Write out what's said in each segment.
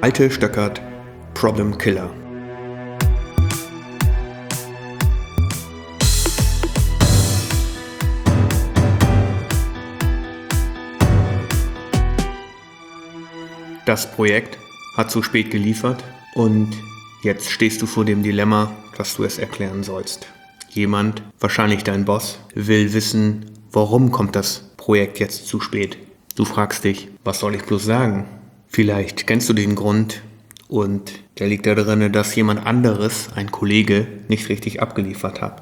Alte Stöckert, Problem Killer. Das Projekt hat zu spät geliefert und jetzt stehst du vor dem Dilemma, dass du es erklären sollst. Jemand, wahrscheinlich dein Boss, will wissen, warum kommt das Projekt jetzt zu spät. Du fragst dich, was soll ich bloß sagen? Vielleicht kennst du den Grund und der liegt da drin, dass jemand anderes, ein Kollege, nicht richtig abgeliefert hat.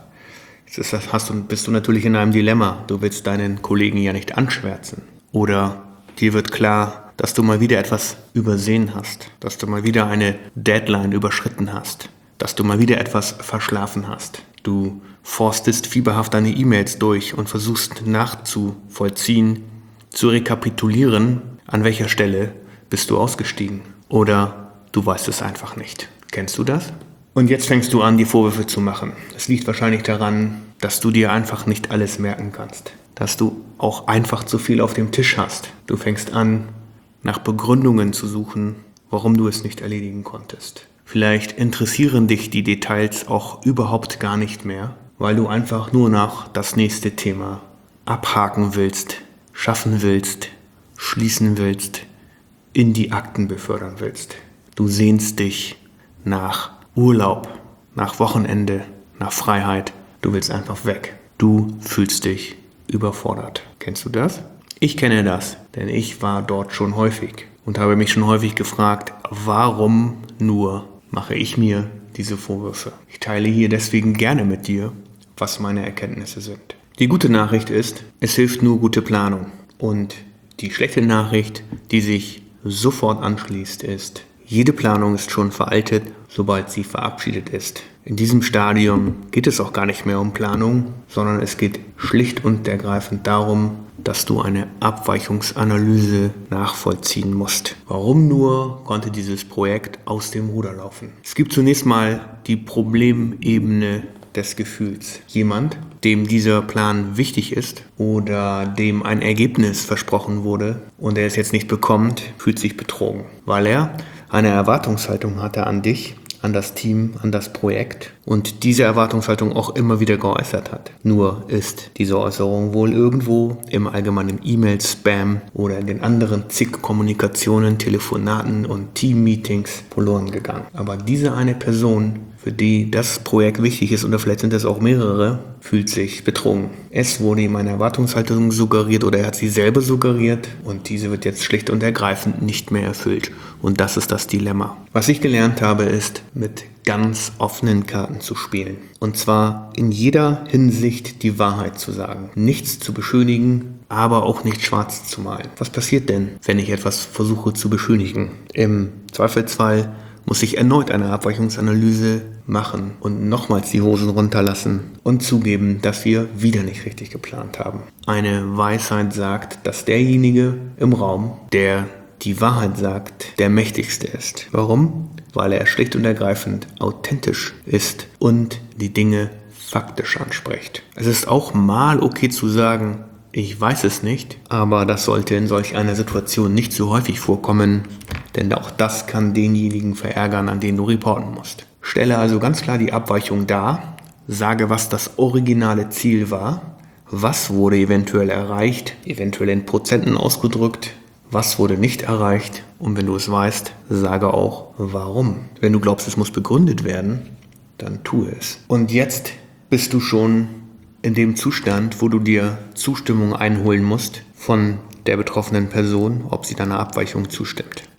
Jetzt bist du natürlich in einem Dilemma. Du willst deinen Kollegen ja nicht anschwärzen. Oder dir wird klar, dass du mal wieder etwas übersehen hast, dass du mal wieder eine Deadline überschritten hast, dass du mal wieder etwas verschlafen hast. Du forstest fieberhaft deine E-Mails durch und versuchst nachzuvollziehen, zu rekapitulieren, an welcher Stelle bist du ausgestiegen. Oder du weißt es einfach nicht. Kennst du das? Und jetzt fängst du an, die Vorwürfe zu machen. Es liegt wahrscheinlich daran, dass du dir einfach nicht alles merken kannst. Dass du auch einfach zu viel auf dem Tisch hast. Du fängst an, nach Begründungen zu suchen, warum du es nicht erledigen konntest. Vielleicht interessieren dich die Details auch überhaupt gar nicht mehr, weil du einfach nur noch das nächste Thema abhaken willst, schaffen willst, schließen willst, in die Akten befördern willst. Du sehnst dich nach Urlaub, nach Wochenende, nach Freiheit. Du willst einfach weg. Du fühlst dich überfordert. Kennst du das? Ich kenne das, denn ich war dort schon häufig und habe mich schon häufig gefragt, warum nur mache ich mir diese Vorwürfe? Ich teile hier deswegen gerne mit dir, was meine Erkenntnisse sind. Die gute Nachricht ist, es hilft nur gute Planung. Und die schlechte Nachricht, die sich sofort anschließt, ist, jede Planung ist schon veraltet, sobald sie verabschiedet ist. In diesem Stadium geht es auch gar nicht mehr um Planung, sondern es geht schlicht und ergreifend darum, dass du eine Abweichungsanalyse nachvollziehen musst. Warum nur konnte dieses Projekt aus dem Ruder laufen? Es gibt zunächst mal die Problemebene des Gefühls. Jemand, dem dieser Plan wichtig ist oder dem ein Ergebnis versprochen wurde und er es jetzt nicht bekommt, fühlt sich betrogen, weil er eine Erwartungshaltung hatte an dich, an das Team, an das Projekt und diese Erwartungshaltung auch immer wieder geäußert hat. Nur ist diese Äußerung wohl irgendwo im allgemeinen E-Mail-Spam oder in den anderen zig Kommunikationen, Telefonaten und Team-Meetings verloren gegangen. Aber diese eine Person, für die das Projekt wichtig ist, oder vielleicht sind es auch mehrere, fühlt sich betrogen. Es wurde ihm eine Erwartungshaltung suggeriert oder er hat sie selber suggeriert und diese wird jetzt schlicht und ergreifend nicht mehr erfüllt. Und das ist das Dilemma. Was ich gelernt habe, ist, mit ganz offenen Karten zu spielen. Und zwar in jeder Hinsicht die Wahrheit zu sagen. Nichts zu beschönigen, aber auch nicht schwarz zu malen. Was passiert denn, wenn ich etwas versuche zu beschönigen? Im Zweifelsfall muss ich erneut eine Abweichungsanalyse machen und nochmals die Hosen runterlassen und zugeben, dass wir wieder nicht richtig geplant haben. Eine Weisheit sagt, dass derjenige im Raum, der die Wahrheit sagt, der mächtigste ist. Warum? Weil er schlicht und ergreifend authentisch ist und die Dinge faktisch anspricht. Es ist auch mal okay zu sagen, ich weiß es nicht, aber das sollte in solch einer Situation nicht so häufig vorkommen, denn auch das kann denjenigen verärgern, an den du reporten musst. Stelle also ganz klar die Abweichung dar, sage, was das originale Ziel war, was wurde eventuell erreicht, eventuell in Prozenten ausgedrückt, was wurde nicht erreicht und wenn du es weißt, sage auch, warum. Wenn du glaubst, es muss begründet werden, dann tue es. Und jetzt bist du schon in dem Zustand, wo du dir Zustimmung einholen musst von der betroffenen Person, ob sie deiner Abweichung zustimmt.